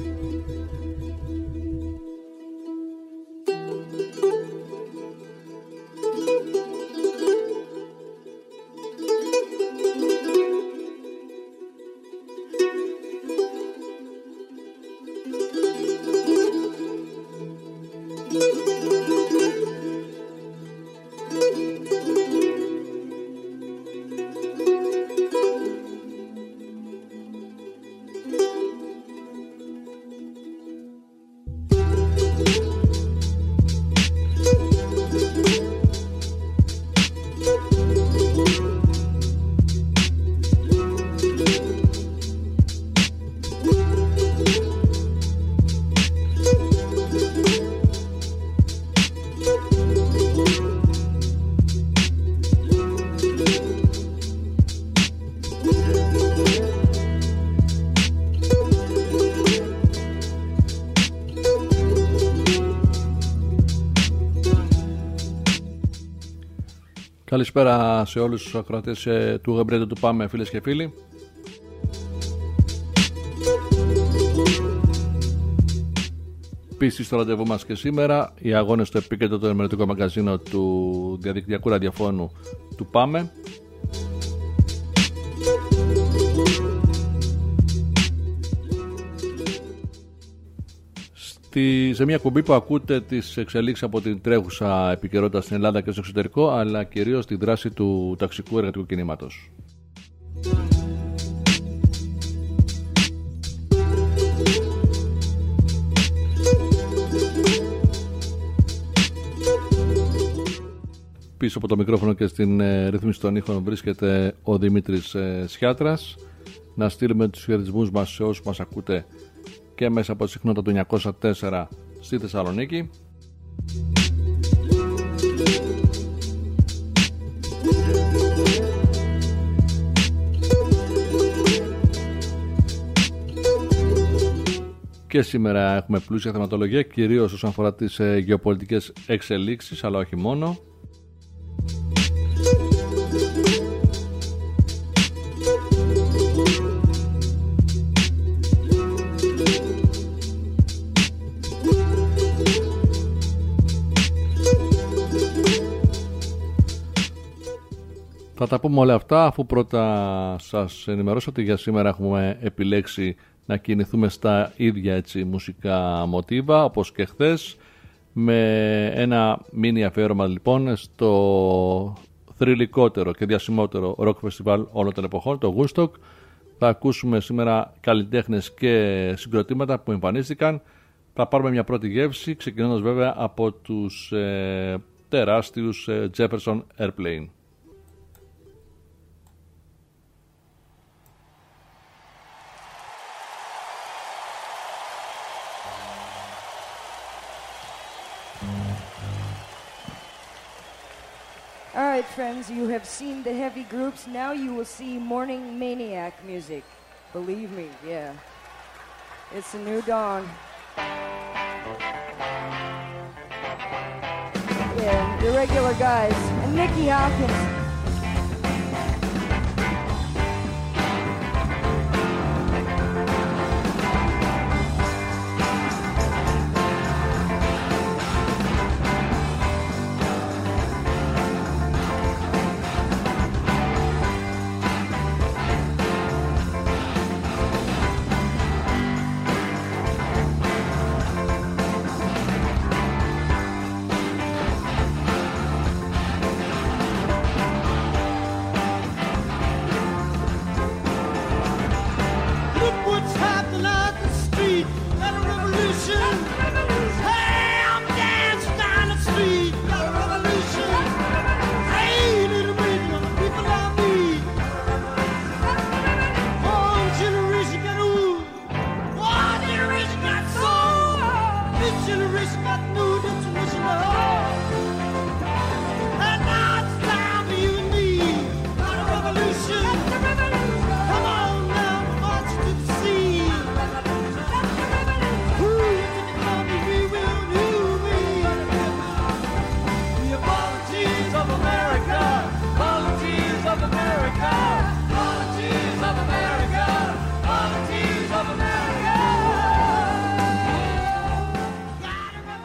Καλησπέρα σε όλους τους ακροατές του Γεμπρέντο του Πάμε, φίλες και φίλοι. Πίστη στο ραντεβού μας και σήμερα, οι αγώνες στο επίκεντρο του ενημερωτικού μαγκαζίνο του διαδικτυακού ραδιοφώνου του Πάμε. Σε μια κουμπί που ακούτε τις εξελίξεις από την τρέχουσα επικαιρότητα στην Ελλάδα και στο εξωτερικό, αλλά κυρίως τη δράση του ταξικού εργατικού κινήματος. Πίσω από το μικρόφωνο και στην ρύθμιση των ήχων βρίσκεται ο Δημήτρης Σιάτρας. Να στείλουμε τους χαιρετισμούς μας σε όσους μας ακούτε και μέσα από τη συχνότητα του 904 στη Θεσσαλονίκη. Και σήμερα έχουμε πλούσια θεματολογία, κυρίως όσον αφορά τις γεωπολιτικές εξελίξεις, αλλά όχι μόνο. Θα τα πούμε όλα αυτά, αφού πρώτα σας ενημερώσω ότι για σήμερα έχουμε επιλέξει να κινηθούμε στα ίδια έτσι μουσικά μοτίβα, όπως και χθες, με ένα μίνι αφιέρωμα λοιπόν στο θρυλικότερο και διασημότερο rock festival όλων των εποχών, το Woodstock. Θα ακούσουμε σήμερα καλλιτέχνες και συγκροτήματα που εμφανίστηκαν. Θα πάρουμε μια πρώτη γεύση, ξεκινώντας βέβαια από τους τεράστιους Jefferson Airplane. All right, friends, you have seen the heavy groups. Now you will see morning maniac music. Believe me, yeah. It's a new dawn. Yeah, the regular guys. And Nicky Hopkins.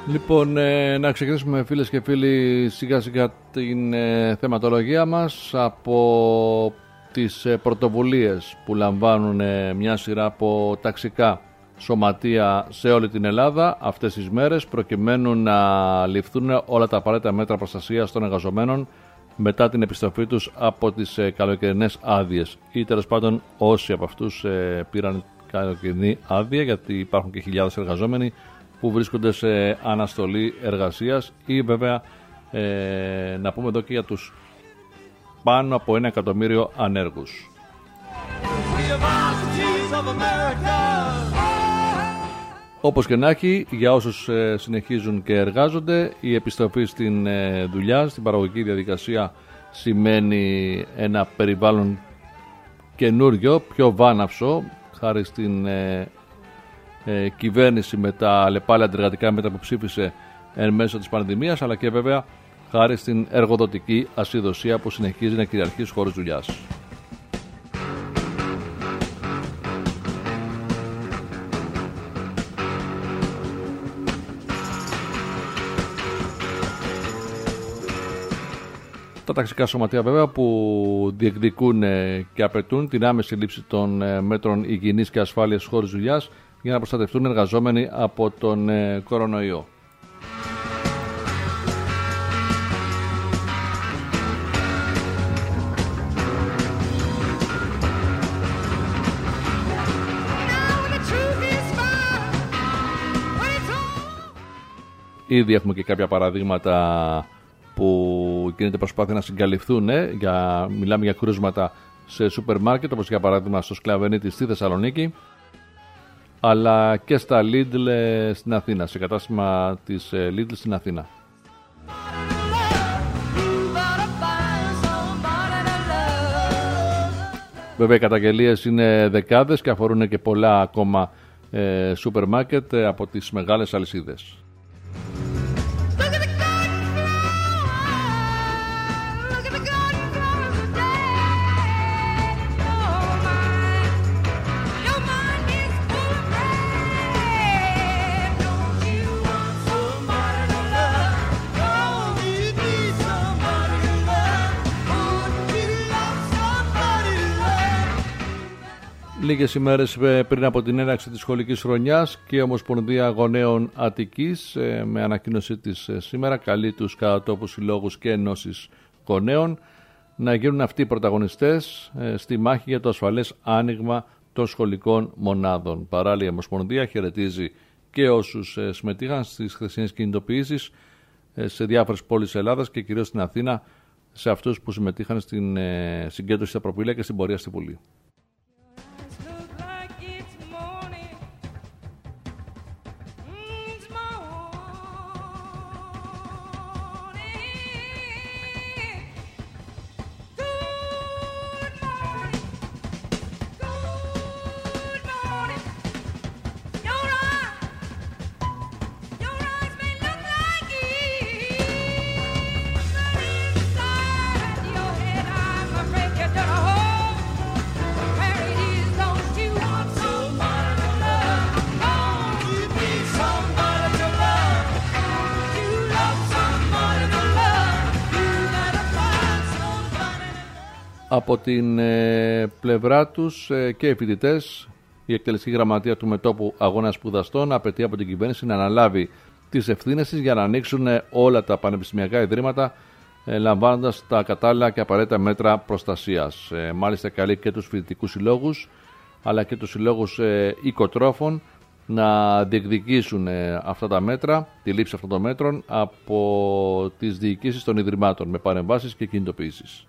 Λοιπόν, να ξεκινήσουμε φίλες και φίλοι σιγά σιγά την θεματολογία μας από τις πρωτοβουλίες που λαμβάνουν μια σειρά από ταξικά σωματεία σε όλη την Ελλάδα αυτές τις μέρες, προκειμένου να ληφθούν όλα τα απαραίτητα μέτρα προστασίας των εργαζομένων μετά την επιστροφή τους από τις καλοκαιρινές άδειες, ή τέλος πάντων όσοι από αυτούς πήραν καλοκαιρινή άδεια, γιατί υπάρχουν και χιλιάδες εργαζόμενοι που βρίσκονται σε αναστολή εργασίας, ή βέβαια να πούμε εδώ και για τους πάνω από 1 εκατομμύριο ανέργους. Όπως και να έχει, για όσους συνεχίζουν και εργάζονται, η επιστροφή στην δουλειά, στην παραγωγική διαδικασία, σημαίνει ένα περιβάλλον καινούριο, πιο βάναυσο, χάρη στην κυβέρνηση με τα αλλεπάλληλα αντιεργατικά μέτρα που ψήφισε εν μέσω της πανδημίας, αλλά και βέβαια χάρη στην εργοδοτική ασυδοσία που συνεχίζει να κυριαρχεί στους χώρους δουλειάς. Τα ταξικά σωματεία βέβαια που διεκδικούν και απαιτούν την άμεση λήψη των μέτρων υγιεινής και ασφάλειας στους χώρους δουλειάς για να προστατευτούν εργαζόμενοι από τον κορονοϊό. Ήδη έχουμε και κάποια παραδείγματα που γίνεται προσπάθεια να συγκαλυφθούν. Μιλάμε για κρούσματα σε σούπερ μάρκετ, όπως για παράδειγμα στο Σκλαβενίτη στη Θεσσαλονίκη, αλλά και στα Lidl στην Αθήνα, σε κατάστημα της Lidl στην Αθήνα. Βέβαια οι καταγγελίες είναι δεκάδες και αφορούν και πολλά ακόμα σούπερ μάρκετ από τις μεγάλες αλυσίδες. Λίγες ημέρες πριν από την έναρξη της σχολικής χρονιάς και η Ομοσπονδία Γονέων Αττικής με ανακοίνωσή της σήμερα καλεί τους κατατόπους συλλόγους και ενώσεις γονέων να γίνουν αυτοί οι πρωταγωνιστές στη μάχη για το ασφαλές άνοιγμα των σχολικών μονάδων. Παράλληλα η Ομοσπονδία χαιρετίζει και όσους συμμετείχαν στις χθεσινές κινητοποιήσεις σε διάφορες πόλεις Ελλάδας και κυρίως στην Αθήνα, σε αυτούς που συμμετείχαν στην συγκέντρωση στα Προπήλαια και στην πορεία στη Βουλή. Από την πλευρά τους και οι φοιτητές, η εκτελεστική γραμματεία του Μετώπου Αγώνα Σπουδαστών απαιτεί από την κυβέρνηση να αναλάβει τις ευθύνες της για να ανοίξουν όλα τα πανεπιστημιακά ιδρύματα, λαμβάνοντας τα κατάλληλα και απαραίτητα μέτρα προστασίας. Μάλιστα καλεί και τους φοιτητικούς συλλόγους αλλά και τους συλλόγους οικοτρόφων να διεκδικήσουν αυτά τα μέτρα, τη λήψη αυτών των μέτρων από τις διοικήσεις των ιδρυμάτων με παρεμβάσεις και κινητοποιήσεις.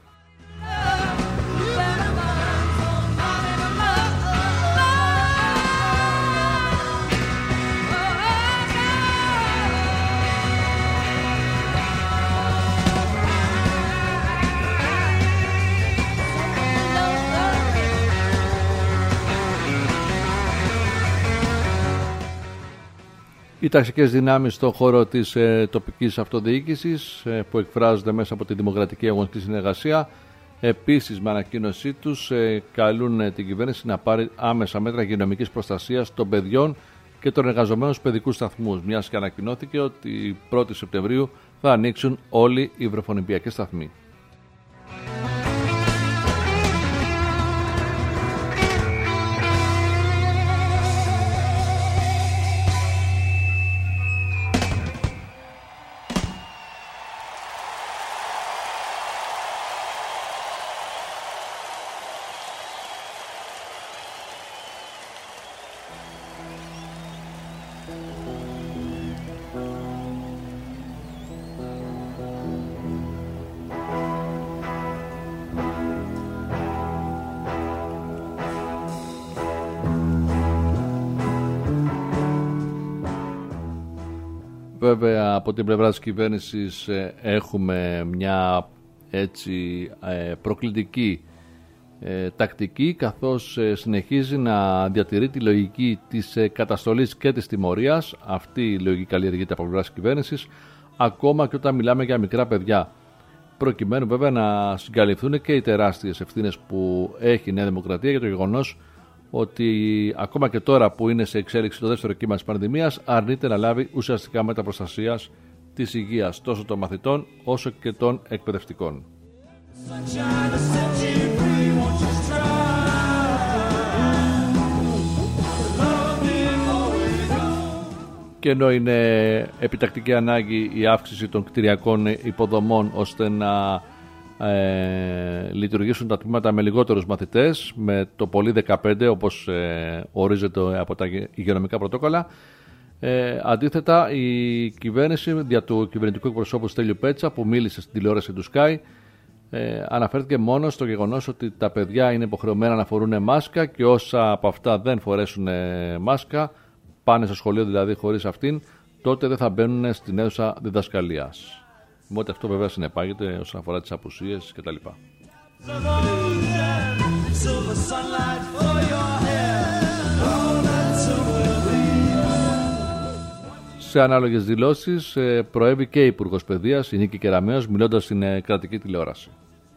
Οι ταξικές δυνάμεις στον χώρο της τοπικής αυτοδιοίκησης που εκφράζονται μέσα από τη Δημοκρατική Αγωνιστική Συνεργασία, επίσης με ανακοίνωσή τους καλούν την κυβέρνηση να πάρει άμεσα μέτρα υγειονομικής προστασίας των παιδιών και των εργαζομένων στους παιδικούς σταθμούς, μιας και ανακοινώθηκε ότι 1η Σεπτεμβρίου θα ανοίξουν όλοι οι βρεφονιπιακοί σταθμοί. Βέβαια από την πλευρά της κυβέρνησης έχουμε μια έτσι προκλητική τακτική, καθώς συνεχίζει να διατηρεί τη λογική της καταστολής και της τιμωρίας. Αυτή η λογική καλλιεργείται από πλευρά της κυβέρνησης, ακόμα και όταν μιλάμε για μικρά παιδιά, προκειμένου βέβαια να συγκαλυφθούν και οι τεράστιες ευθύνες που έχει η Νέα Δημοκρατία για το γεγονός ότι ακόμα και τώρα που είναι σε εξέλιξη το δεύτερο κύμα της πανδημίας, αρνείται να λάβει ουσιαστικά μέτρα προστασίας της υγείας τόσο των μαθητών όσο και των εκπαιδευτικών. Και ενώ είναι επιτακτική ανάγκη η αύξηση των κτηριακών υποδομών ώστε να λειτουργήσουν τα τμήματα με λιγότερους μαθητές, με το πολύ 15 όπως ορίζεται από τα υγειονομικά πρωτόκολλα, αντίθετα η κυβέρνηση δια του κυβερνητικού εκπροσώπου Στέλιου Πέτσα, που μίλησε στην τηλεόραση του Sky, αναφέρθηκε μόνο στο γεγονός ότι τα παιδιά είναι υποχρεωμένα να φορούν μάσκα και όσα από αυτά δεν φορέσουν μάσκα, πάνε στο σχολείο δηλαδή χωρίς αυτήν, τότε δεν θα μπαίνουν στην αίθουσα διδασκαλίας. Με ό,τι αυτό βέβαια συνεπάγεται όσον αφορά τις απουσίες κτλ. Σε ανάλογες δηλώσεις προέβη και η Υπουργός Παιδείας, η Νίκη Κεραμέως, μιλώντας στην κρατική τηλεόραση.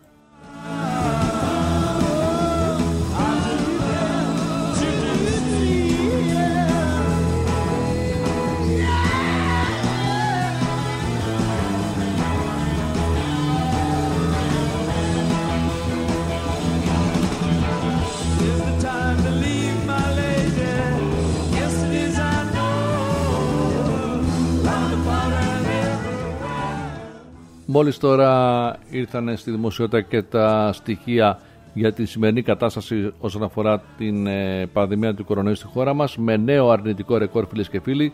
Μόλις τώρα ήρθαν στη δημοσιότητα και τα στοιχεία για τη σημερινή κατάσταση όσον αφορά την πανδημία του κορονοϊού στη χώρα μας, με νέο αρνητικό ρεκόρ, φίλες και φίλοι.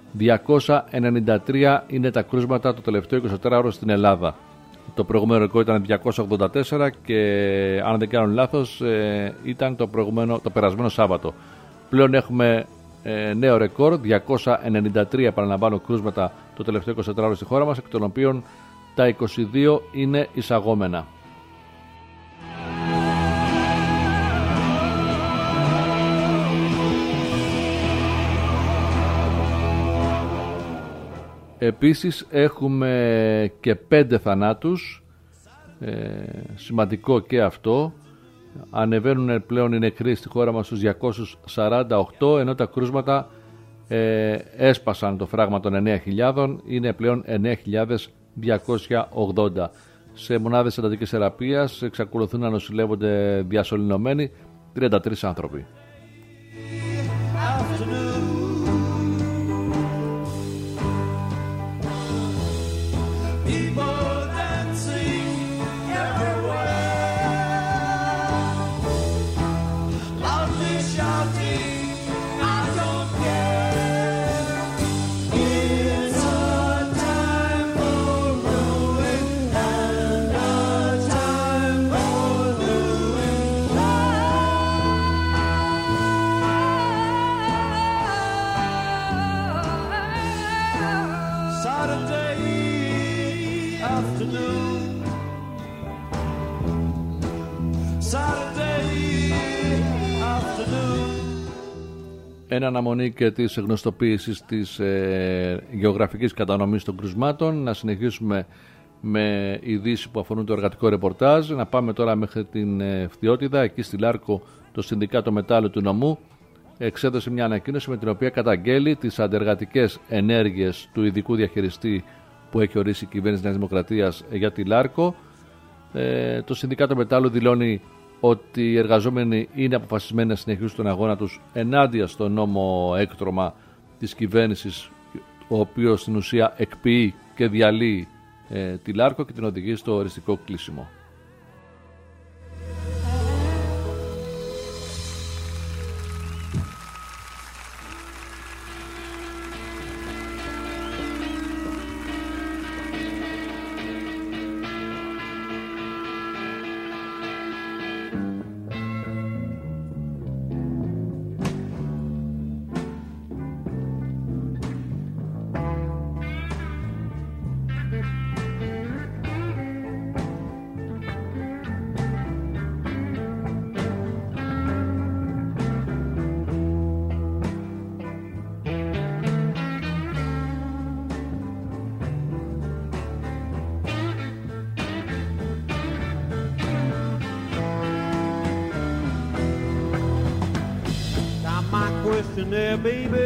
293 είναι τα κρούσματα το τελευταίο 24ωρο στην Ελλάδα. Το προηγούμενο ρεκόρ ήταν 284 και αν δεν κάνω λάθος ήταν το περασμένο Σάββατο. Πλέον έχουμε νέο ρεκόρ, 293 παραλαμβάνω κρούσματα το τελευταίο 24ωρο στη χώρα μας, εκ των οποίων τα 22 είναι εισαγόμενα. Επίσης έχουμε και 5 θανάτους, σημαντικό και αυτό. Ανεβαίνουν πλέον οι νεκροί στη χώρα μας στους 248, ενώ τα κρούσματα έσπασαν το φράγμα των 9.000, είναι πλέον 9.280. Σε μονάδες εντατικής θεραπείας εξακολουθούν να νοσηλεύονται διασωληνωμένοι 33 άνθρωποι. Εν αναμονή και της γνωστοποίησης της γεωγραφικής κατανομής των κρουσμάτων, να συνεχίσουμε με ειδήσεις που αφορούν το εργατικό ρεπορτάζ. Να πάμε τώρα μέχρι την Φθιώτιδα, εκεί στη Λάρκο το Συνδικάτο Μετάλλου του Νομού εξέδωσε μια ανακοίνωση με την οποία καταγγέλει τις αντεργατικές ενέργειες του ειδικού διαχειριστή που έχει ορίσει η κυβέρνηση Νέας Δημοκρατίας για τη Λάρκο. Το Συνδικάτο Μετάλλου δηλώνει ότι οι εργαζόμενοι είναι αποφασισμένοι να συνεχίσουν τον αγώνα τους ενάντια στο νόμο έκτρωμα της κυβέρνησης, ο οποίος στην ουσία εκποιεί και διαλύει τη Λάρκο και την οδηγεί στο οριστικό κλείσιμο. There, baby,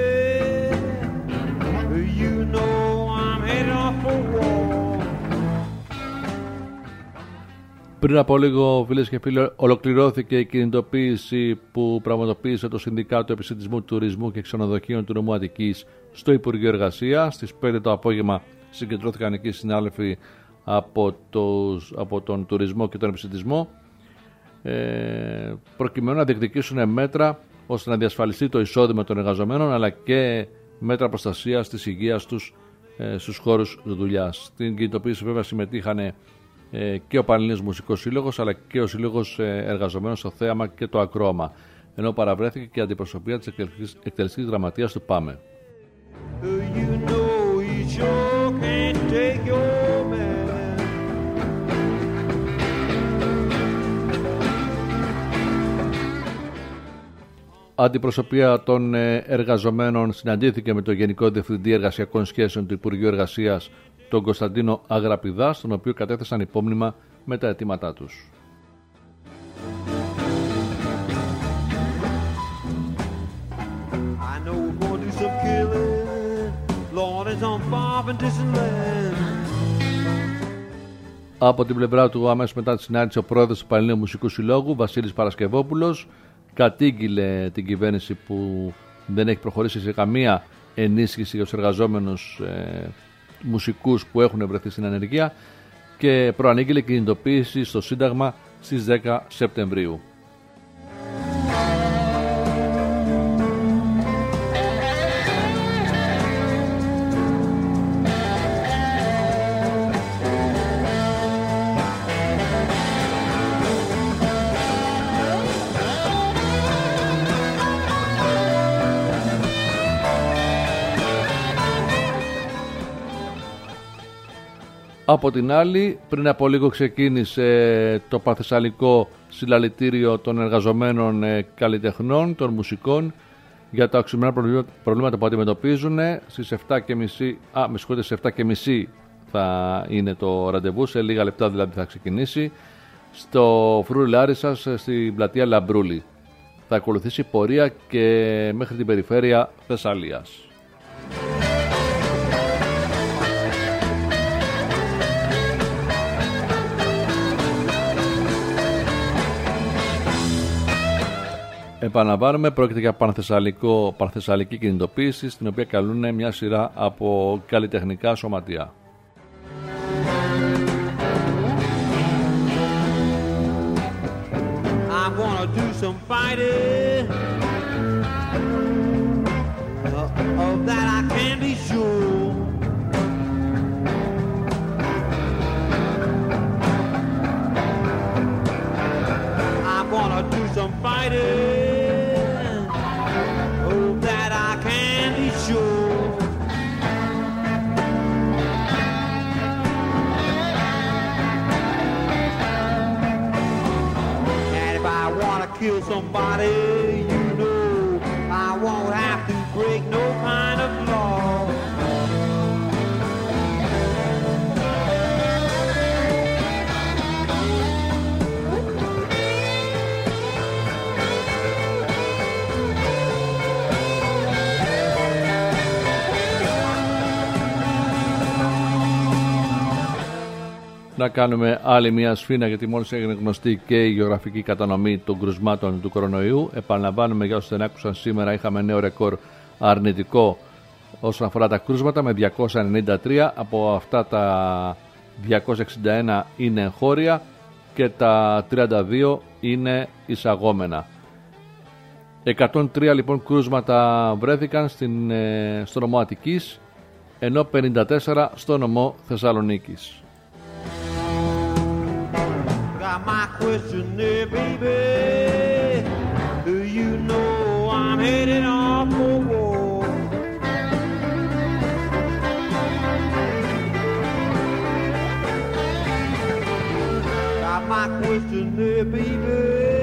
you know I'm headed off for war. Πριν από λίγο, φίλες και φίλοι, ολοκληρώθηκε η κινητοποίηση που πραγματοποίησε το Συνδικάτο Επισιτισμού, Τουρισμού και Ξενοδοχείων του Νομού Αττικής στο Υπουργείο Εργασίας. Στις 5 το απόγευμα συγκεντρώθηκαν εκεί συνάδελφοι από τον τουρισμό και τον επισιτισμό, προκειμένου να διεκδικήσουν μέτρα ώστε να διασφαλιστεί το εισόδημα των εργαζομένων, αλλά και μέτρα προστασίας της υγείας τους στους χώρους δουλειάς. Στην κινητοποίηση βέβαια συμμετείχαν και ο Πανελλήνιος Μουσικός Σύλλογος, αλλά και ο Σύλλογος Εργαζομένων στο Θέαμα και το Ακρόαμα, ενώ παραβρέθηκε και η αντιπροσωπεία της εκτελεστικής γραμματείας του ΠΑΜΕ. Αντιπροσωπεία των εργαζομένων συναντήθηκε με τον Γενικό Διευθυντή Εργασιακών Σχέσεων του Υπουργείου Εργασίας, τον Κωνσταντίνο Αγραπηδά, στον οποίο κατέθεσαν υπόμνημα με τα αιτήματά τους. Από την πλευρά του, αμέσως μετά τη συνάντηση, ο πρόεδρος του Πανελλήνιου Μουσικού Συλλόγου, Βασίλης Παρασκευόπουλος, κατήγγειλε την κυβέρνηση που δεν έχει προχωρήσει σε καμία ενίσχυση για τους εργαζόμενους μουσικούς που έχουν βρεθεί στην ανεργία και προανήγγειλε κινητοποίηση στο Σύνταγμα στις 10 Σεπτεμβρίου. Από την άλλη, πριν από λίγο ξεκίνησε το Πανθεσσαλικό Συλλαλητήριο των Εργαζομένων Καλλιτεχνών, των Μουσικών, για τα οξυμένα προβλήματα που αντιμετωπίζουν. Στις 7.30 θα είναι το ραντεβού, σε λίγα λεπτά δηλαδή θα ξεκινήσει, στο Φρούρι Λάρισσας, στην πλατεία Λαμπρούλη. Θα ακολουθήσει πορεία και μέχρι την περιφέρεια Θεσσαλίας. Επαναλαμβάνουμε, πρόκειται για πανθεσσαλική κινητοποίηση, στην οποία καλούν μια σειρά από καλλιτεχνικά σωματεία. Kill somebody, you know I won't have to break no kind of law. Να κάνουμε άλλη μια σφίνα, γιατί μόλις έγινε γνωστή και η γεωγραφική κατανομή των κρουσμάτων του κορονοϊού. Επαναλαμβάνουμε, για όσους δεν άκουσαν, σήμερα είχαμε νέο ρεκόρ αρνητικό όσον αφορά τα κρούσματα με 293. Από αυτά τα 261 είναι εγχώρια και τα 32 είναι εισαγόμενα. 103 λοιπόν κρούσματα βρέθηκαν στο νομό Αττικής, ενώ 54 στο νομό Θεσσαλονίκης. My question there, baby, do you know I'm headed off for war? Got my question there, baby,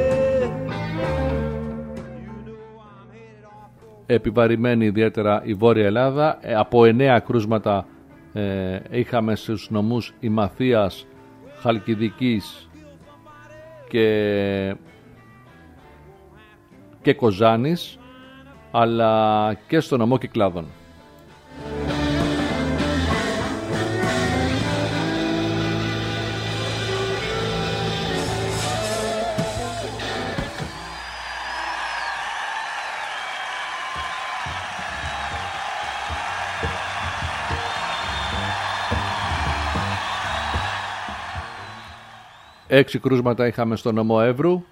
you know I'm headed off for war. Επιβαρημένη ιδιαίτερα η Βόρεια Ελλάδα. Από 9 κρούσματα είχαμε στους νομούς Ημαθίας, Χαλκιδικής και Κοζάνης, αλλά και στο νομό Κυκλάδων. Έξι κρούσματα είχαμε στο νομό Εύρου.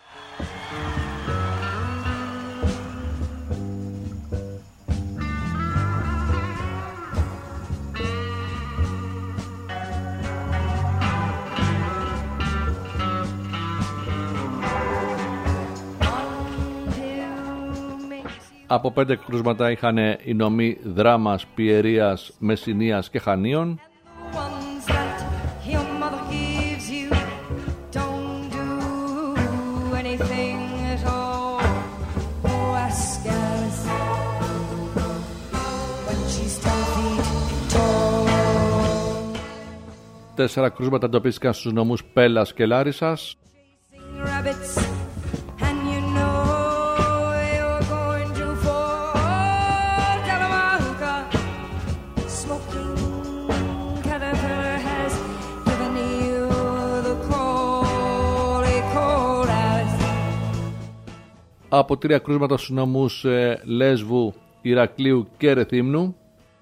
Από 5 κρούσματα είχαν οι νομοί Δράμας, Πιερίας, Μεσσηνίας και Χανίων. Τέσσερα κρούσματα εντοπίστηκαν στους νομούς Πέλας και Λάρισσας. Από 3 κρούσματα στους νομούς Λέσβου, Ηρακλείου και Ρεθύμνου.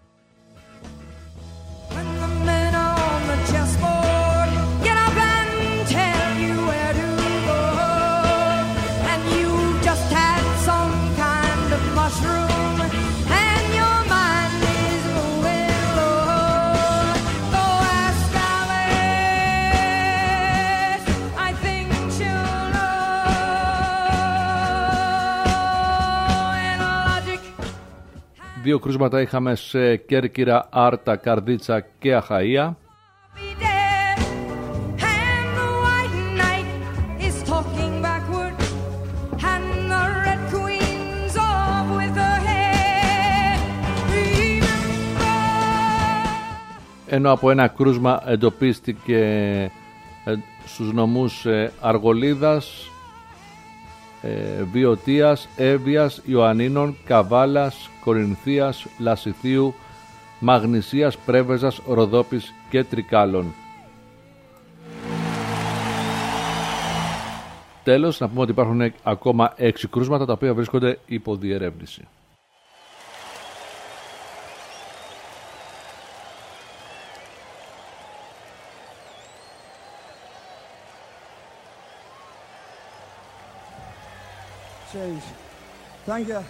Δύο κρούσματα είχαμε σε Κέρκυρα, Άρτα, Καρδίτσα και Αχαΐα. Ενώ από ένα κρούσμα εντοπίστηκε στους νομούς Αργολίδας, Βιωτίας, Εύβοιας, Ιωαννίνων, Καβάλας, Κορινθίας, Λασιθίου, Μαγνησίας, Πρέβεζας, Ροδόπης και Τρικάλων. Τέλος, να πούμε ότι υπάρχουν ακόμα 6 κρούσματα τα οποία βρίσκονται υπό διερεύνηση. Thank you.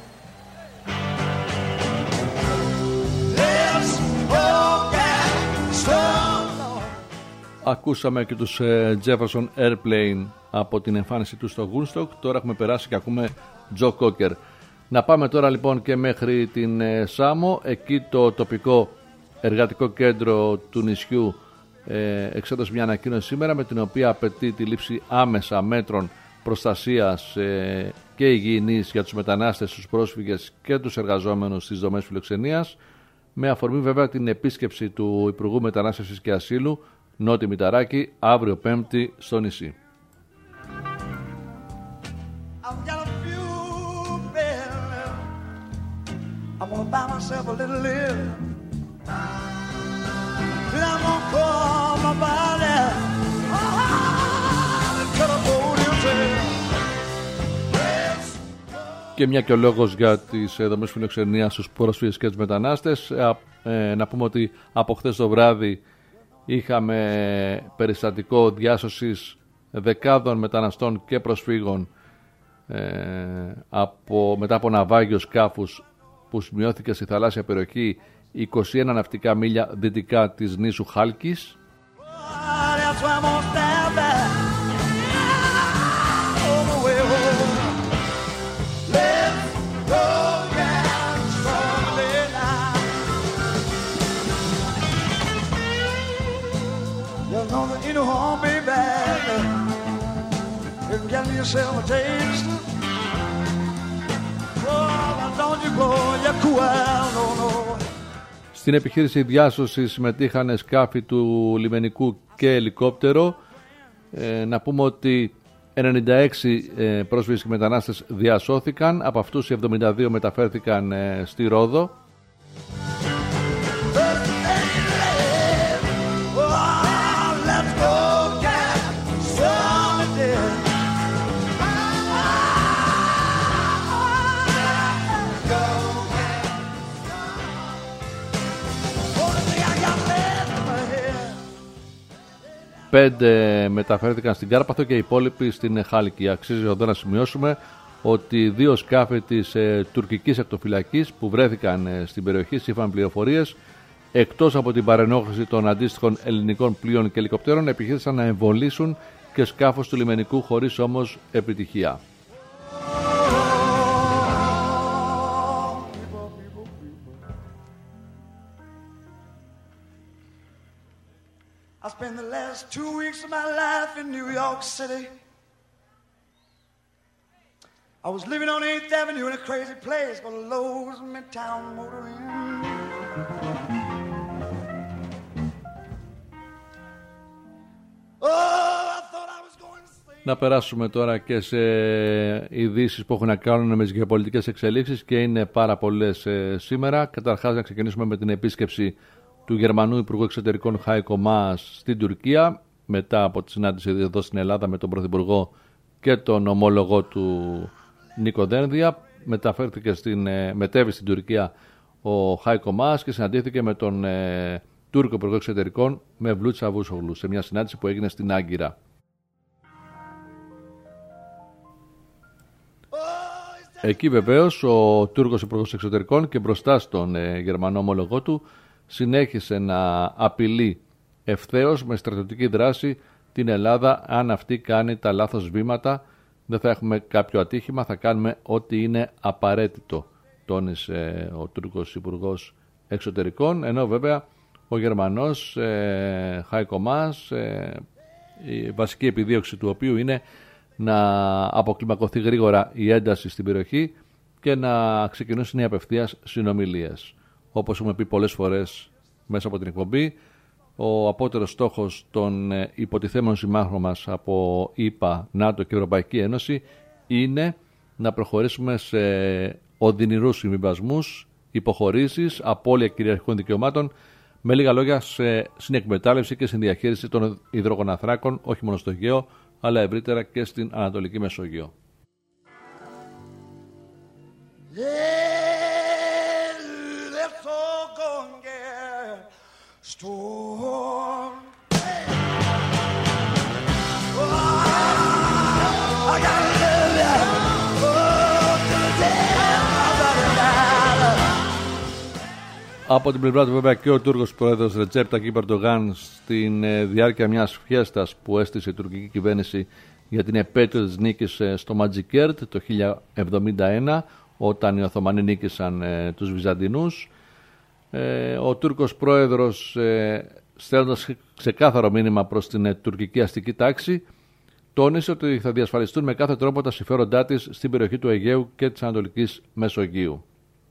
Ακούσαμε και τους Jefferson Airplane από την εμφάνιση του στο Woodstock. Τώρα έχουμε περάσει και ακούμε Joe Cocker. Να πάμε τώρα λοιπόν και μέχρι την Σάμο. Εκεί το τοπικό εργατικό κέντρο του νησιού εξέδωσε μια ανακοίνωση σήμερα, με την οποία απαιτεί τη λήψη άμεσα μέτρων προστασίας και υγιεινής για τους μετανάστες, τους πρόσφυγες και τους εργαζόμενους στις δομές φιλοξενίας, με αφορμή βέβαια την επίσκεψη του Υπουργού Μετανάστευσης και Ασύλου Νότι Μηταράκη αύριο Πέμπτη στο νησί. I'm gonna call my body. Και μια και ο λόγος για τις δομές φιλοξενίας στους πρόσφυγες και τους μετανάστες, να πούμε ότι από χθες το βράδυ είχαμε περιστατικό διάσωσης δεκάδων μεταναστών και προσφύγων μετά από ναυάγιο σκάφους που σημειώθηκε στη θαλάσσια περιοχή 21 ναυτικά μίλια δυτικά της νήσου Χάλκης. Στην επιχείρηση διάσωσης συμμετείχαν σκάφη του λιμενικού και ελικόπτερο. Να πούμε ότι 96 πρόσφυγες και μετανάστες διασώθηκαν, από αυτούς οι 72 μεταφέρθηκαν στη Ρόδο. Πέντε μεταφέρθηκαν στην Κάρπαθο και οι υπόλοιποι στην Χάλκη. Αξίζει εδώ να σημειώσουμε ότι δύο σκάφη της τουρκικής ακτοφυλακής που βρέθηκαν στην περιοχή, σύμφωνα με πληροφορίες, εκτός από την παρενόχληση των αντίστοιχων ελληνικών πλοίων και ελικοπτέρων, επιχείρησαν να εμβολήσουν και σκάφος του λιμενικού, χωρίς όμως επιτυχία. I spent the last 2 weeks of my life in New York City. I was living on 8th Avenue in a crazy place called Lowe's Midtown Motor Inn. Oh, I thought I was going to sleep. Να περάσουμε τώρα και σε ειδήσεις που έχουν να κάνουν με τις γεωπολιτικές εξελίξεις και είναι πάρα πολλές σήμερα. Καταρχάς να ξεκινήσουμε με την επίσκεψη του Γερμανού Υπουργού Εξωτερικών Χάικο Μаас στην Τουρκία, μετά από τη συνάντηση εδώ στην Ελλάδα με τον Πρωθυπουργό και τον ομόλογο του Νίκο Δένδια. Μετέβη στην Τουρκία ο Χάικο Μаас και συναντήθηκε με τον Τούρκο Υπουργό Εξωτερικών Μevlut Çavuşoğlu σε μια συνάντηση που έγινε στην Άγκυρα. Εκεί βεβαίως ο Τούρκος Υπουργός Εξωτερικών και μπροστά στον Γερμανό ομόλογό του συνέχισε να απειλεί ευθέως με στρατιωτική δράση την Ελλάδα. Αν αυτή κάνει τα λάθος βήματα, δεν θα έχουμε κάποιο ατύχημα, θα κάνουμε ό,τι είναι απαραίτητο, τόνισε ο Τούρκος Υπουργός Εξωτερικών, ενώ βέβαια ο Γερμανός Χάικο Μάς, η βασική επιδίωξη του οποίου είναι να αποκλιμακωθεί γρήγορα η ένταση στην περιοχή και να ξεκινήσουν οι απευθείας συνομιλίες. Όπως έχουμε πει πολλές φορές μέσα από την εκπομπή, ο απότερος στόχος των υποτιθέμενων συμμάχων μας από ΗΠΑ, ΝΑΤΟ και Ευρωπαϊκή Ένωση είναι να προχωρήσουμε σε οδυνηρούς συμβιβασμούς, υποχωρήσεις, απώλεια κυριαρχικών δικαιωμάτων, με λίγα λόγια σε συνεκμετάλλευση και συνδιαχείριση των υδρογοναθράκων, όχι μόνο στο Αιγαίο, αλλά ευρύτερα και στην Ανατολική Μεσόγειο. Από την πλευρά του βέβαια και ο Τούρκος πρόεδρος Ρετζέπ Ταγίπ Ερντογάν στην διάρκεια μιας φιέστας που έστησε η τουρκική κυβέρνηση για την επέτειο της νίκης στο Μαντζικέρτ το 1071, όταν οι Οθωμανοί νίκησαν τους Βυζαντινούς. Ο Τούρκος πρόεδρος, στέλνοντας ξεκάθαρο μήνυμα προς την τουρκική αστική τάξη, τόνισε ότι θα διασφαλιστούν με κάθε τρόπο τα συμφέροντά της στην περιοχή του Αιγαίου και της Ανατολικής Μεσογείου.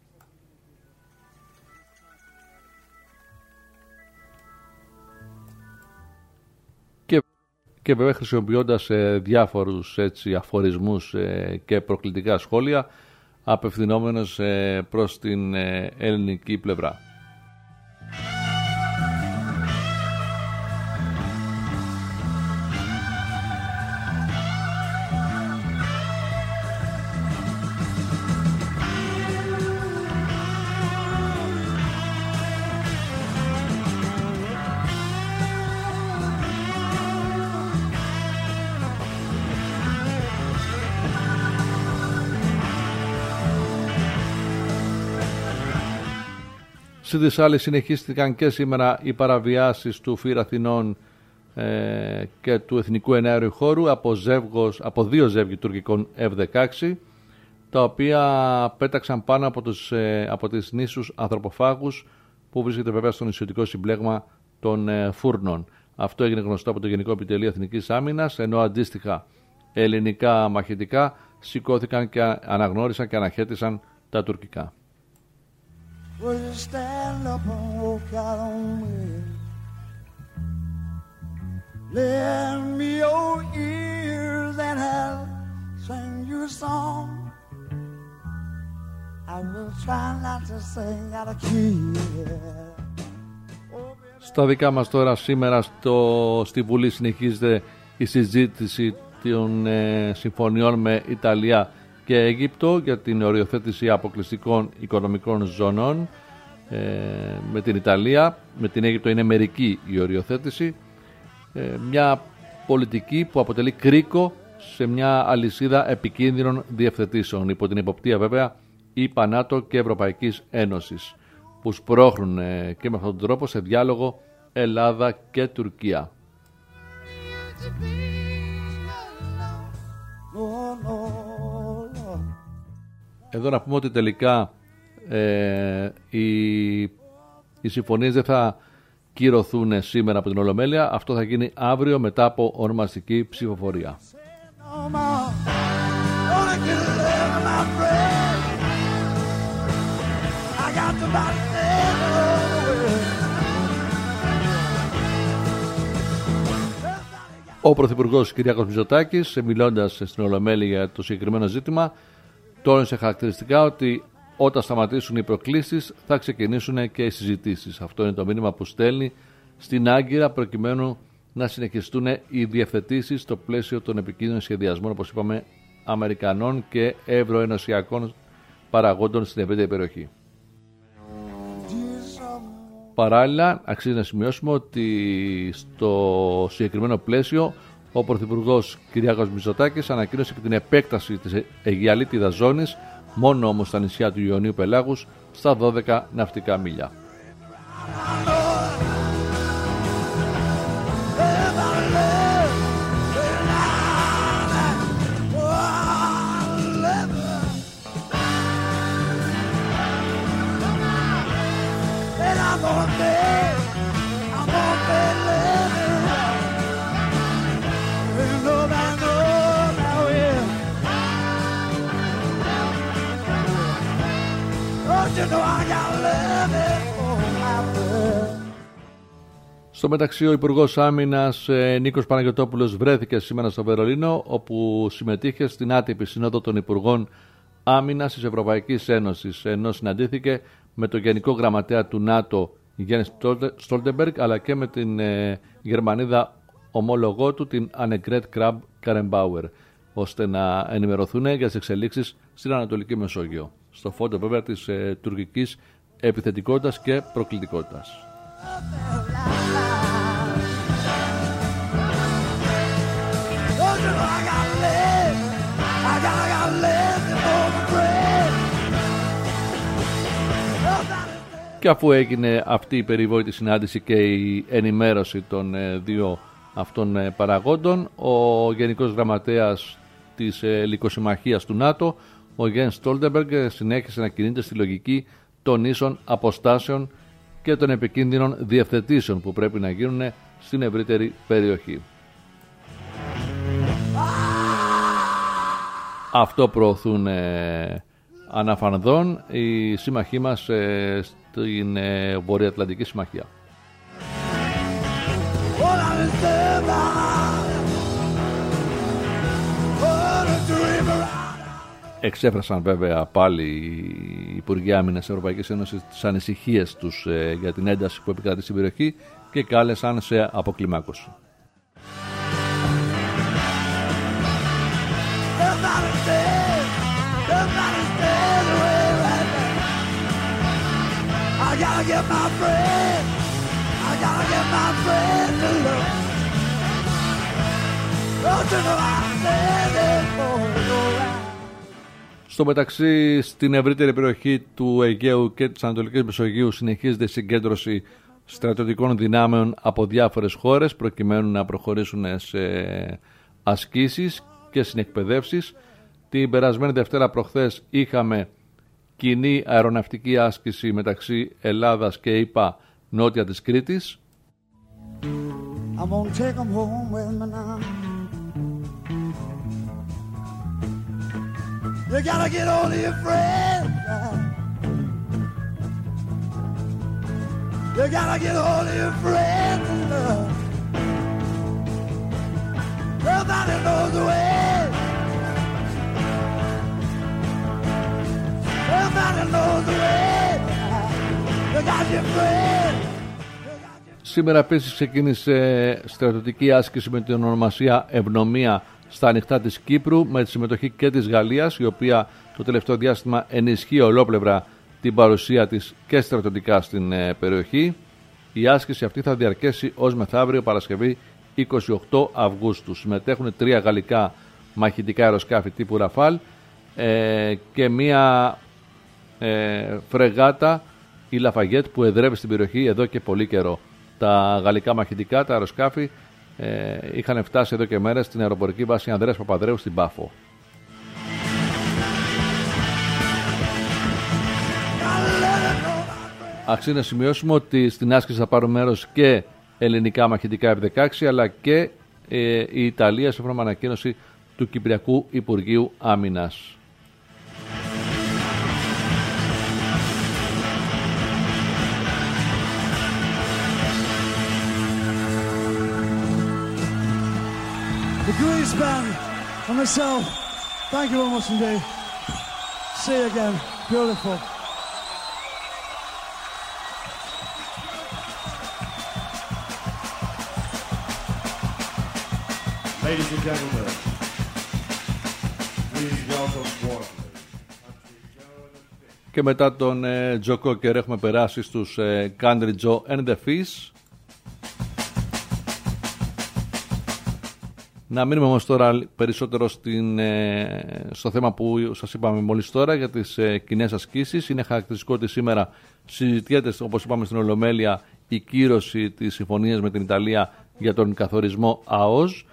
Και βέβαια χρησιμοποιώντας διάφορους αφορισμούς και προκλητικά σχόλια, απευθυνόμενος προς την ελληνική πλευρά. Στη Δυσσάλη συνεχίστηκαν και σήμερα οι παραβιάσεις του ΦΥΡ Αθηνών και του Εθνικού Εναέριου Χώρου από δύο ζεύγη τουρκικών F-16, τα οποία πέταξαν πάνω από τις νήσους ανθρωποφάγους που βρίσκεται βέβαια στο νησιωτικό συμπλέγμα των Φούρνων. Αυτό έγινε γνωστό από το Γενικό Επιτελείο Εθνικής Άμυνας, ενώ αντίστοιχα ελληνικά μαχητικά σηκώθηκαν και αναγνώρισαν και αναχέτησαν τα τουρκικά. Στα δικά μας τώρα σήμερα στη Βουλή συνεχίζεται η συζήτηση των συμφωνιών με Ιταλία και Αίγυπτο για την οριοθέτηση αποκλειστικών οικονομικών ζωνών με την Ιταλία. Με την Αίγυπτο είναι μερική η οριοθέτηση, μια πολιτική που αποτελεί κρίκο σε μια αλυσίδα επικίνδυνων διευθετήσεων υπό την εποπτεία βέβαια ΗΠΑ, ΝΑΤΟ και Ευρωπαϊκής Ένωσης, που σπρώχνουν και με αυτόν τον τρόπο σε διάλογο Ελλάδα και Τουρκία. Εδώ να πούμε ότι τελικά οι συμφωνίες δεν θα κυρωθούν σήμερα από την Ολομέλεια. Αυτό θα γίνει αύριο μετά από ονομαστική ψηφοφορία. Ο Πρωθυπουργός Κυριάκος Μητσοτάκης, μιλώντας στην Ολομέλεια για το συγκεκριμένο ζήτημα, τόνισε χαρακτηριστικά ότι όταν σταματήσουν οι προκλήσεις θα ξεκινήσουν και οι συζητήσεις. Αυτό είναι το μήνυμα που στέλνει στην Άγκυρα προκειμένου να συνεχιστούν οι διευθετήσεις στο πλαίσιο των επικίνδυνων σχεδιασμών, όπως είπαμε, Αμερικανών και ευρωενωσιακών παραγόντων στην ευρύτερη περιοχή. Παράλληλα, αξίζει να σημειώσουμε ότι στο συγκεκριμένο πλαίσιο ο Πρωθυπουργός Κυριάκος Μητσοτάκης ανακοίνωσε και την επέκταση της Αιγιαλίτιδας ζώνης, μόνο όμως στα νησιά του Ιωνίου Πελάγους, στα 12 ναυτικά μίλια. Στο μεταξύ, ο Υπουργός Άμυνας Νίκος Παναγιωτόπουλος βρέθηκε σήμερα στο Βερολίνο, όπου συμμετείχε στην άτυπη Σύνοδο των Υπουργών Άμυνας της Ευρωπαϊκής Ένωσης, ενώ συναντήθηκε με τον Γενικό Γραμματέα του ΝΑΤΟ Γιάννη Στόλτεμπεργκ, αλλά και με την Γερμανίδα ομόλογό του, την Ανεγκρέτ Κραμπ Καρεμπάουερ, ώστε να ενημερωθούν για τις εξελίξεις στην Ανατολική Μεσόγειο, στο φόντο βέβαια της τουρκικής επιθετικότητας και προκλητικότητας. Και αφού έγινε αυτή η περιβόητη συνάντηση και η ενημέρωση των δύο αυτών παραγόντων, ο Γενικός Γραμματέας της Λυκοσυμμαχίας του ΝΑΤΟ, ο Γιάννης Στόλτεμπεργκ, συνέχισε να κινείται στη λογική των ίσων αποστάσεων και των επικίνδυνων διευθετήσεων που πρέπει να γίνουν στην ευρύτερη περιοχή. Αυτό προωθούν αναφανδόν οι σύμμαχοί μας στην Βορειοατλαντική Συμμαχία. Εξέφρασαν βέβαια πάλι οι Υπουργοί Άμυνας Ευρωπαϊκής Ένωσης τις ανησυχίες τους για την ένταση που επικρατεί στην περιοχή και κάλεσαν σε αποκλιμάκωση. Στο μεταξύ, στην ευρύτερη περιοχή του Αιγαίου και της Ανατολικής Μεσογείου συνεχίζεται η συγκέντρωση στρατιωτικών δυνάμεων από διάφορες χώρες προκειμένου να προχωρήσουν σε ασκήσεις και συνεκπαιδεύσεις. Την περασμένη Δευτέρα προχθές είχαμε κοινή αεροναυτική άσκηση μεταξύ Ελλάδας και ΗΠΑ νότια της Κρήτης. I'm gonna take 'em home with me now. You gotta get hold of your friends. You gotta get hold of your friends. Nobody knows the way. Nobody knows the way. You got your friends. Σήμερα επίσης ξεκίνησε στρατιωτική άσκηση με την ονομασία Ευνομία στα ανοιχτά της Κύπρου με τη συμμετοχή και της Γαλλίας, η οποία το τελευταίο διάστημα ενισχύει ολόπλευρα την παρουσία της και στρατιωτικά στην περιοχή. Η άσκηση αυτή θα διαρκέσει ως μεθαύριο Παρασκευή 28 Αυγούστου. Συμμετέχουν 3 γαλλικά μαχητικά αεροσκάφη τύπου Ραφάλ και μία φρεγάτα, η Λαφαγέτ, που εδρεύει στην περιοχή εδώ και πολύ καιρό. Τα γαλλικά μαχητικά, τα αεροσκάφη, είχαν φτάσει εδώ και μέρες στην αεροπορική βάση Ανδρέας Παπαδρέου στην Πάφο. Αξίζει να σημειώσουμε ότι στην άσκηση θα πάρουν μέρος και ελληνικά μαχητικά F-16 αλλά και η Ιταλία, σύμφωνα με ανακοίνωση του Κυπριακού Υπουργείου Άμυνας. The Grease Band and myself, thank you very much indeed. See you again. Beautiful. Ladies and gentlemen, please welcome warmly. Και μετά τον Τζο Κόκερ έχουμε περάσει στους Country Joe and the Fish. Να μείνουμε όμως τώρα περισσότερο στο θέμα που σας είπαμε μόλις τώρα για τις κοινές ασκήσεις. Είναι χαρακτηριστικό ότι σήμερα συζητιέται, όπως είπαμε στην Ολομέλεια, η κύρωση της συμφωνίας με την Ιταλία για τον καθορισμό ΑΟΣ.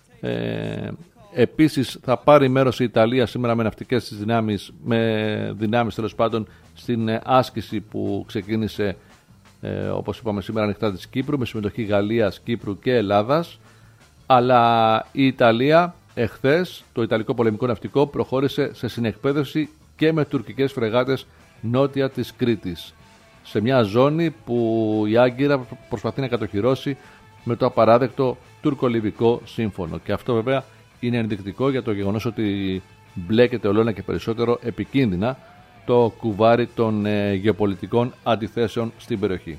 Επίσης θα πάρει μέρος η Ιταλία σήμερα με ναυτικές της δυνάμεις, με δυνάμεις τέλος πάντων, στην άσκηση που ξεκίνησε όπως είπαμε σήμερα ανοιχτά της Κύπρου, με συμμετοχή Γαλλίας, Κύπρου και Ελλάδας. Αλλά η Ιταλία εχθές, το Ιταλικό πολεμικό ναυτικό, προχώρησε σε συνεκπαίδευση και με τουρκικές φρεγάτες νότια της Κρήτης, σε μια ζώνη που η Άγκυρα προσπαθεί να κατοχυρώσει με το απαράδεκτο τουρκο-λιβικό σύμφωνο. Και αυτό βέβαια είναι ενδεικτικό για το γεγονός ότι μπλέκεται ολόνα και περισσότερο επικίνδυνα το κουβάρι των γεωπολιτικών αντιθέσεων στην περιοχή.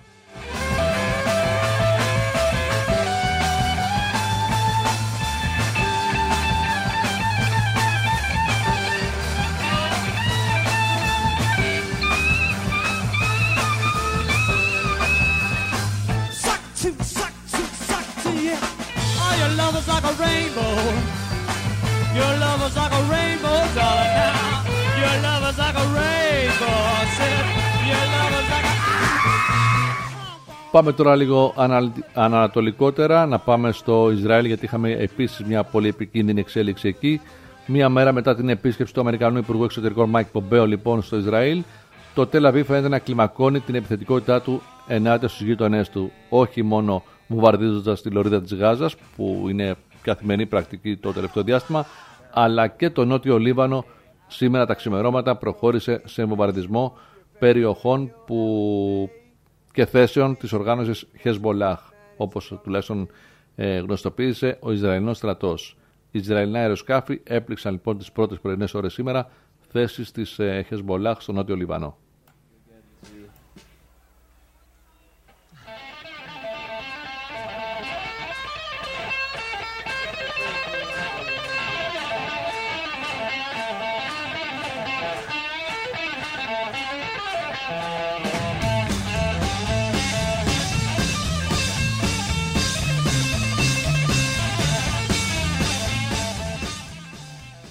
Πάμε τώρα λίγο ανατολικότερα, να πάμε στο Ισραήλ, γιατί είχαμε επίσης μια πολύ επικίνδυνη εξέλιξη εκεί. Μία μέρα μετά την επίσκεψη του Αμερικανού Υπουργού Εξωτερικών Μάικ Πομπέο λοιπόν στο Ισραήλ, το Τελ Αβίβ φαίνεται να κλιμακώνει την επιθετικότητά του ενάντια στους γείτονές του, όχι μόνο βομβαρδίζοντας τη λωρίδα της Γάζας, που είναι καθημερινή πρακτική το τελευταίο διάστημα, αλλά και το νότιο Λίβανο. Σήμερα τα ξημερώματα προχώρησε σε βομβαρδισμό περιοχών και θέσεων της οργάνωσης Χεσμολάχ, όπως τουλάχιστον γνωστοποίησε ο Ισραηλινός στρατός. Οι Ισραηλινά αεροσκάφη έπληξαν λοιπόν τις πρώτες πρωινές ώρες σήμερα θέσεις της Χεσμολάχ στο νότιο Λιβανό.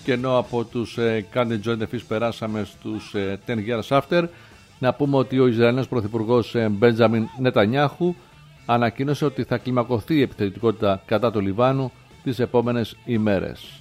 Και ενώ από τους Candy Joint the Fish περάσαμε στους 10 Years After, να πούμε ότι ο Ισραηλινός Πρωθυπουργός Μπέντζαμιν Νετανιάχου ανακοίνωσε ότι θα κλιμακωθεί η επιθετικότητα κατά του Λιβάνου τις επόμενες ημέρες.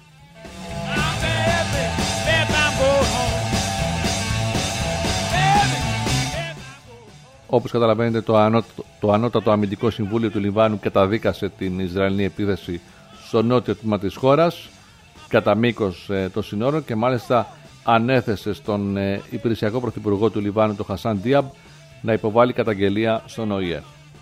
Όπως καταλαβαίνετε, το Ανώτατο Αμυντικό Συμβούλιο του Λιβάνου καταδίκασε την Ισραηλινή επίθεση στο νότιο τμήμα της χώρας κατά μήκος των συνόρων και μάλιστα ανέθεσε στον υπηρεσιακό πρωθυπουργό του Λιβάνου, τον Χασάν Διάμπ, να υποβάλει καταγγελία στον ΟΗΕ.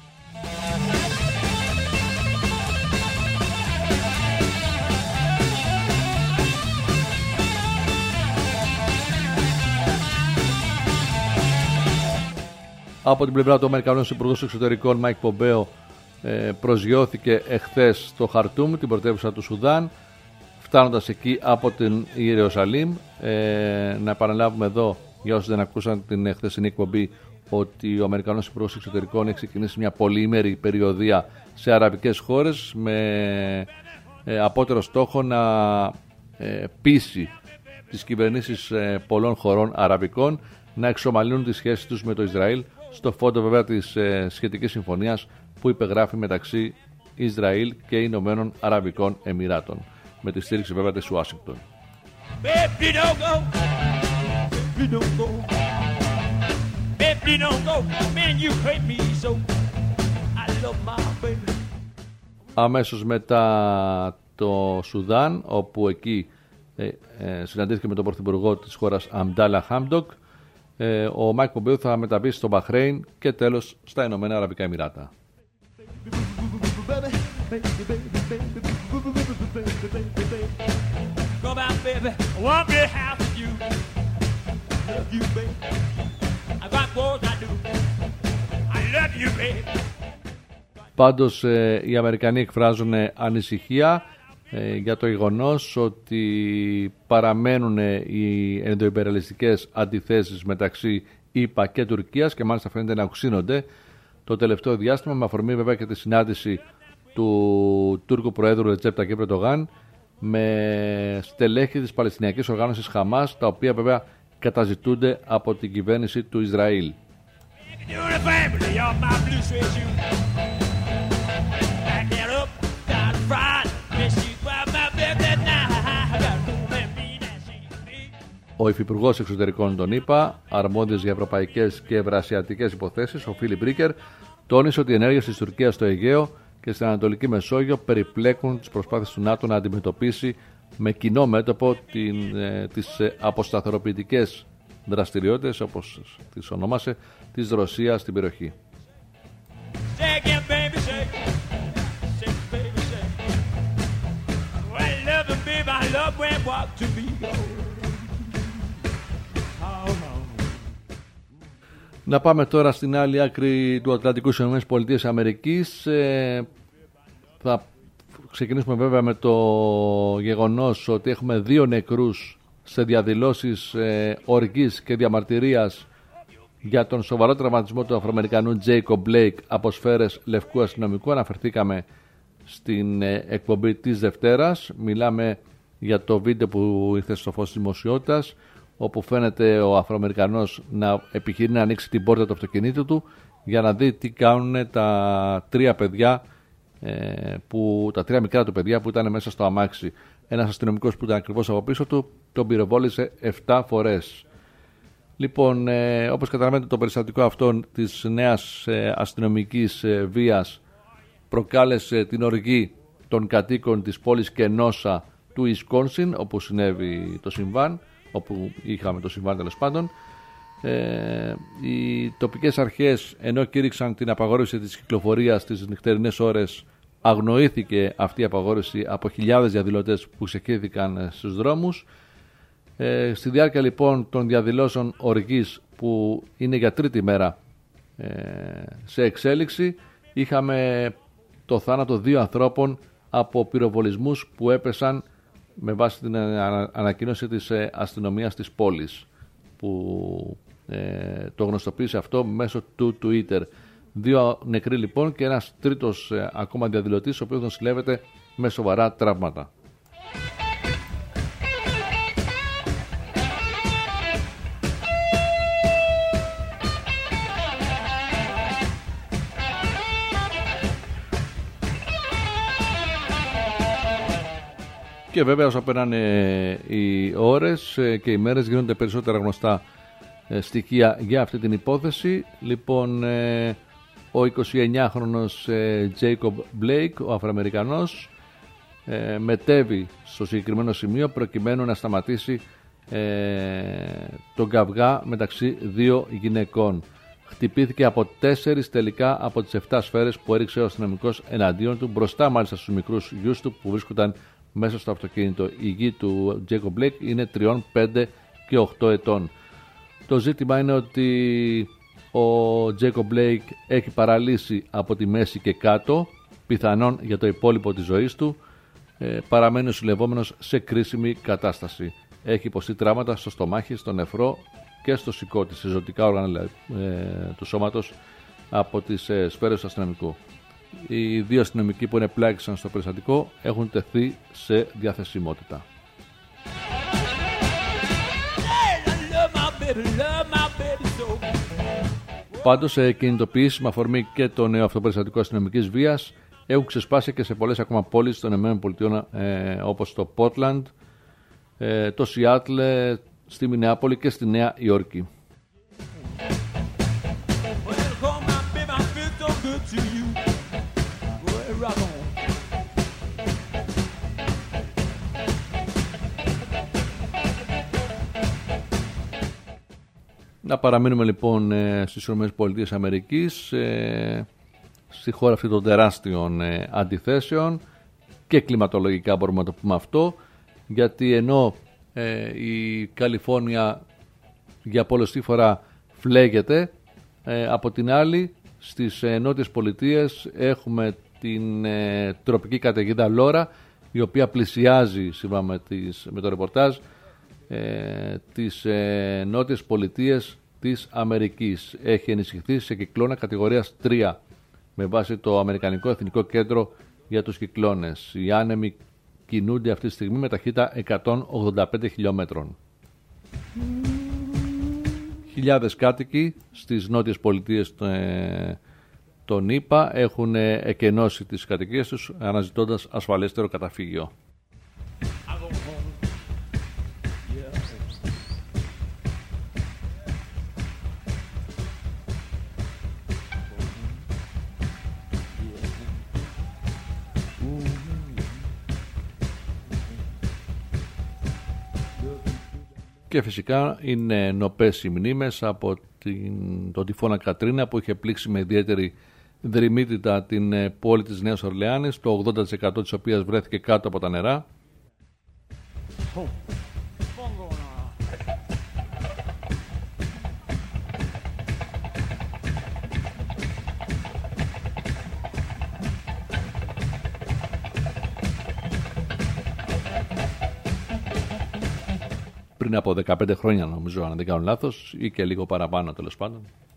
Από την πλευρά του Αμερικανού Υπουργού Εξωτερικών Μάικ Πομπέο προσγειώθηκε εχθές στο Χαρτούμ, την πρωτεύουσα του Σουδάν, φτάνοντας εκεί από την Ιερουσαλήμ. Να επαναλάβουμε εδώ, για όσους δεν ακούσαν την χθεσινή εκπομπή, ότι ο Αμερικανός Υπουργός Εξωτερικών έχει ξεκινήσει μια πολυήμερη περιοδεία σε αραβικές χώρες με απότερο στόχο να πείσει τις κυβερνήσεις πολλών χωρών αραβικών να εξομαλύνουν τις σχέσεις τους με το Ισραήλ, στο φόντο βέβαια της σχετικής συμφωνίας που υπεγράφει μεταξύ Ισραήλ και Ηνωμένων Αραβικών Εμιράτων, με τη στήριξη βέβαια της Ουάσιγκτον. Αμέσως μετά το Σουδάν, όπου εκεί συναντήθηκε με τον πρωθυπουργό της χώρας Αμπντάλα Χάμντοκ, ο Μάικ Πομπέο θα μεταβεί στο Μπαχρέιν και τέλος στα Ηνωμένα Αραβικά Εμιράτα. Πάντως οι Αμερικανοί εκφράζουν ανησυχία για το γεγονός ότι παραμένουν οι ενδοϊμπεραλιστικές αντιθέσεις μεταξύ ΗΠΑ και Τουρκίας και μάλιστα φαίνεται να οξύνονται το τελευταίο διάστημα, με αφορμή βέβαια και τη συνάντηση του Τούρκου Προέδρου Ρετζέπ Ταγιέπ Ερντογάν με στελέχη της Παλαιστινιακής Οργάνωσης Χαμάς, τα οποία βέβαια καταζητούνται από την κυβέρνηση του Ισραήλ. Ο Υφυπουργός Εξωτερικών των ΗΠΑ, αρμόδιος για ευρωπαϊκές και ευρασιατικές υποθέσεις, ο Φίλιπ Ρίκερ, τόνισε ότι οι ενέργειες της Τουρκίας στο Αιγαίο και στην Ανατολική Μεσόγειο περιπλέκουν τις προσπάθειες του ΝΑΤΟ να αντιμετωπίσει με κοινό μέτωπο τις αποσταθεροποιητικές δραστηριότητες, όπως τις ονόμασε, της Ρωσίας στην περιοχή. Να πάμε τώρα στην άλλη άκρη του Ατλαντικού, στις ΗΠΑ. Θα ξεκινήσουμε βέβαια με το γεγονός ότι έχουμε 2 νεκρούς σε διαδηλώσεις οργής και διαμαρτυρίας για τον σοβαρό τραυματισμό του Αφροαμερικανού Jacob Blake από σφαίρες λευκού αστυνομικού. Αναφερθήκαμε στην εκπομπή της Δευτέρας. Μιλάμε για το βίντεο που ήρθε στο φως της δημοσιότητας, όπου φαίνεται ο Αφροαμερικανός να επιχειρεί να ανοίξει την πόρτα του αυτοκινήτου του για να δει τι κάνουν τα 3 παιδιά, τα 3 μικρά του παιδιά που ήταν μέσα στο αμάξι. Ένας αστυνομικός που ήταν ακριβώς από πίσω του τον πυροβόλησε 7 φορές. Λοιπόν, όπως καταλαβαίνετε, το περιστατικό αυτό της νέας αστυνομικής βίας προκάλεσε την οργή των κατοίκων της πόλης Κενόσα του Ισκόνσιν, όπου συνέβη το συμβάν, όπου είχαμε το συμβάν τέλος πάντων. Οι τοπικές αρχές, ενώ κήρυξαν την απαγόρευση της κυκλοφορίας στις νυχτερινές ώρες, αγνοήθηκε αυτή η απαγόρευση από χιλιάδες διαδηλωτές που ξεκίνηθηκαν στους δρόμους. Στη διάρκεια λοιπόν των διαδηλώσεων οργής, που είναι για 3η μέρα σε εξέλιξη, είχαμε το θάνατο 2 ανθρώπων από πυροβολισμούς που έπεσαν με βάση την ανακοίνωση της αστυνομίας της πόλης, που το γνωστοποίησε αυτό μέσω του Twitter. 2 νεκροί λοιπόν και ένας τρίτος ακόμα διαδηλωτής, ο οποίος νοσηλεύεται με σοβαρά τραύματα. Και βέβαια όσο περνάνε οι ώρες και οι μέρες γίνονται περισσότερα γνωστά στοιχεία για αυτή την υπόθεση. Λοιπόν, ο 29χρονος Jacob Blake, ο Αφροαμερικανός, μετέβη στο συγκεκριμένο σημείο προκειμένου να σταματήσει τον καυγά μεταξύ δύο γυναικών. Χτυπήθηκε από 4 τελικά από τις 7 σφαίρες που έριξε ο αστυνομικός εναντίον του, μπροστά μάλιστα στους μικρούς γιους του που βρίσκονταν μέσα στο αυτοκίνητο. Η γη του Jacob Blake είναι 3, 5 και 8 ετών. Το ζήτημα είναι ότι ο Jacob Blake έχει παραλύσει από τη μέση και κάτω, πιθανόν για το υπόλοιπο της ζωής του. Παραμένει ο συλλευόμενος σε κρίσιμη κατάσταση. Έχει υποστεί τραύματα στο στομάχι, στο νεφρό και στο σηκώτη, σε ζωτικά όργανα του σώματος από τις σφαίρες του αστυνομικού. Οι δύο αστυνομικοί που ενεπλάκησαν στο περιστατικό έχουν τεθεί σε διαθεσιμότητα. Πάντως, κινητοποιήσεις με αφορμή και το νέο αυτό περιστατικό αστυνομικής βίας έχουν ξεσπάσει και σε πολλές ακόμα πόλεις των ΗΠΑ, όπως το Portland, το Seattle, στη Μινεάπολη και στη Νέα Υόρκη. Να παραμείνουμε λοιπόν στις ΗΠΑ, στη χώρα αυτή των τεράστιων αντιθέσεων και κλιματολογικά μπορούμε να το πούμε αυτό, γιατί ενώ η Καλιφόρνια για πολλωστή φορά φλέγεται, από την άλλη στις νότιες πολιτείες έχουμε την τροπική καταιγίδα Λόρα, η οποία πλησιάζει σύμφωνα με το ρεπορτάζ τις νότιες πολιτείες της Αμερικής. Έχει ενισχυθεί σε κυκλώνα κατηγορίας 3 με βάση το Αμερικανικό Εθνικό Κέντρο για τους Κυκλώνες. Οι άνεμοι κινούνται αυτή τη στιγμή με ταχύτητα 185 χιλιόμετρων. Χιλιάδες κάτοικοι στις νότιες πολιτείες των ΗΠΑ έχουν εκενώσει τις κατοικίες τους αναζητώντας ασφαλέστερο καταφύγιο. Και φυσικά είναι νοπές οι μνήμες από τον τυφώνα Κατρίνα που είχε πλήξει με ιδιαίτερη δρυμύτητα την πόλη της Νέας Ορλεάνης, το 80% της οποίας βρέθηκε κάτω από τα νερά. Πριν από 15 χρόνια νομίζω, αν δεν κάνω λάθος, ή και λίγο παραπάνω τέλος πάντων.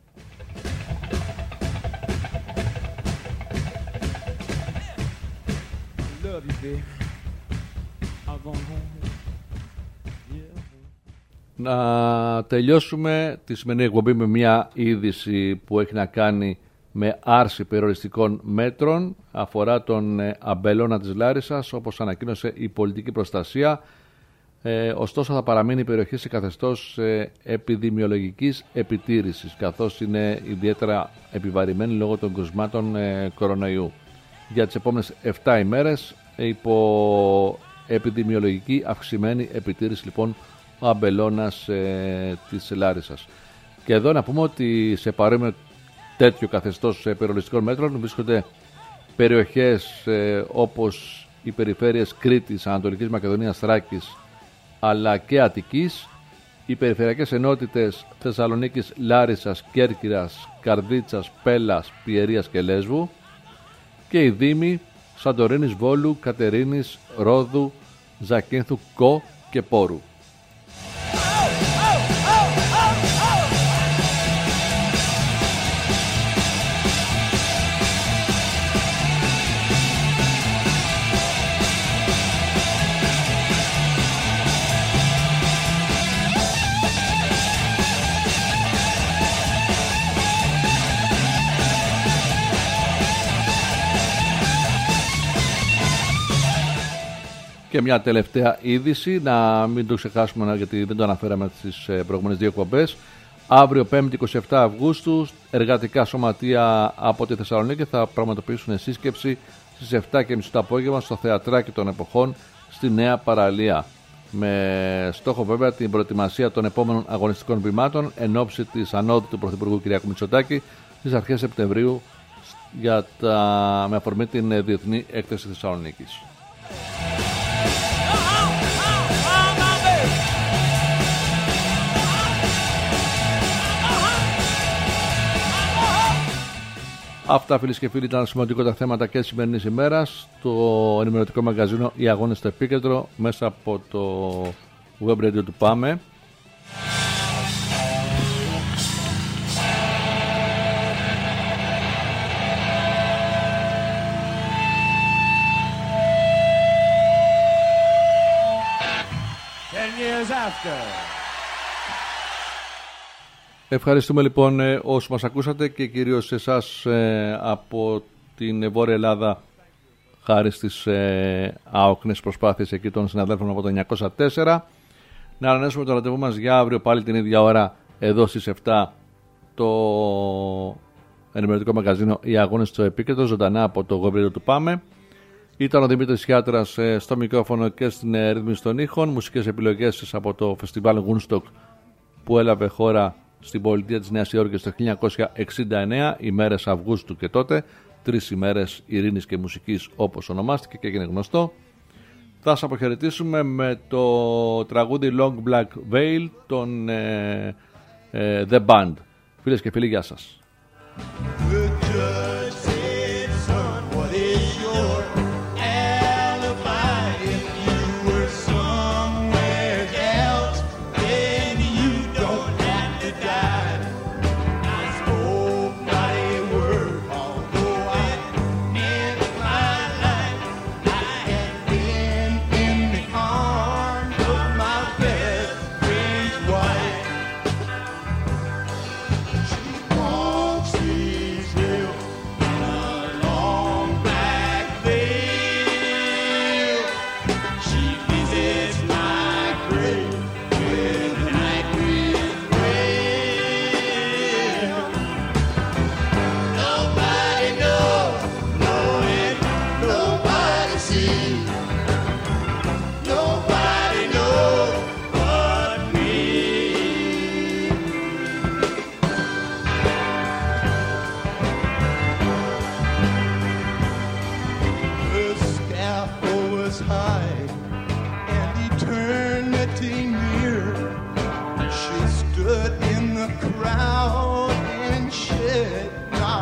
Να τελειώσουμε τη σημερινή εκπομπή με μια είδηση που έχει να κάνει με άρση περιοριστικών μέτρων. Αφορά τον αμπελώνα της Λάρισσας, όπως ανακοίνωσε η πολιτική προστασία. Ωστόσο θα παραμείνει η περιοχή σε καθεστώς επιδημιολογικής επιτήρησης, καθώς είναι ιδιαίτερα επιβαρημένη λόγω των κρουσμάτων κορονοϊού. Για τις επόμενες 7 ημέρες υπό επιδημιολογική αυξημένη επιτήρηση λοιπόν ο αμπελώνας της Λάρισσας. Και εδώ να πούμε ότι σε παρόμοιο τέτοιο καθεστώς περιοριστικών μέτρων βρίσκονται περιοχές όπως οι περιφέρειες Κρήτης, Ανατολικής Μακεδονίας, Θράκης αλλά και Αττικής, οι περιφερειακές ενότητες Θεσσαλονίκης, Λάρισσας, Κέρκυρας, Καρδίτσας, Πέλας, Πιερίας και Λέσβου και οι δήμοι Σαντορίνης, Βόλου, Κατερίνης, Ρόδου, Ζακίνθου, Κο και Πόρου. Και μια τελευταία είδηση, να μην το ξεχάσουμε γιατί δεν το αναφέραμε στις προηγούμενες δύο εκπομπές. Αύριο 5η 27 Αυγούστου, εργατικά σωματεία από τη Θεσσαλονίκη θα πραγματοποιήσουν σύσκεψη στις 7.30 το απόγευμα στο Θεατράκι των Εποχών στη Νέα Παραλία. Με στόχο βέβαια την προετοιμασία των επόμενων αγωνιστικών βημάτων εν ώψη της ανόδου του Πρωθυπουργού κ. Μητσοτάκη στις αρχές Σεπτεμβρίου με αφορμή την Διεθνή Έκθεση Θεσσαλονίκης. Αυτά, φίλες και φίλοι, ήταν σημαντικότερα θέματα και σημερινής ημέρας. Το ενημερωτικό μαγαζίνο «Οι Αγώνες στο Επίκεντρο» μέσα από το web radio του Πάμε. Ευχαριστούμε λοιπόν όσους μας ακούσατε και κυρίως εσάς από την Βόρεια Ελλάδα, χάρη στις άοκνες προσπάθειες εκεί των συναδέλφων από το 904. Να ανανέσουμε το ραντεβού μας για αύριο πάλι την ίδια ώρα εδώ στις 7 το ενημερωτικό μαγαζίνο «Οι Αγώνες στο Επίκεντρο», ζωντανά από το web radio του Πάμε. Ήταν ο Δημήτρης Χιάτρας στο μικρόφωνο και στην ρύθμιση των ήχων. Μουσικές επιλογές από το φεστιβάλ Woodstock που έλαβε χώρα στην πολιτεία της Νέας Υόρκης το 1969, ημέρες Αυγούστου και τότε, 3 ημέρες ειρήνης και μουσικής όπως ονομάστηκε και έγινε γνωστό. Θα σας αποχαιρετήσουμε με το τραγούδι Long Black Veil των The Band. Φίλες και φίλοι, γεια σας.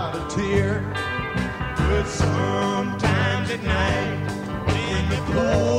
Sometimes at night when the cold